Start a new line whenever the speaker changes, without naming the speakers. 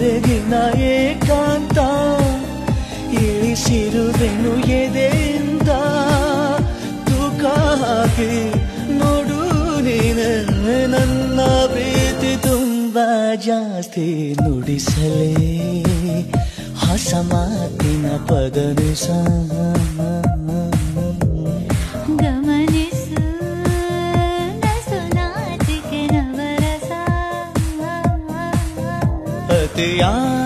ಬೆರಗಿನ ಏಕಾಂತ ಇಳಿಸಿರುವೆನು ಎದೆಯಿಂದ ತೂಕ ಹಾಕಿ ನೋಡು ನೀನು ನನ್ನ ಪ್ರೀತಿ ತುಂಬಾ ಜಾಸ್ತಿ ನುಡಿಸಲೇ ಹೊಸ ಮಾತಿನ ಪದನಿಸ
ಗಮನಿಸು ನಸು ನಾಚಿಕೆ ನವರಸ
ಅತಿಯಾ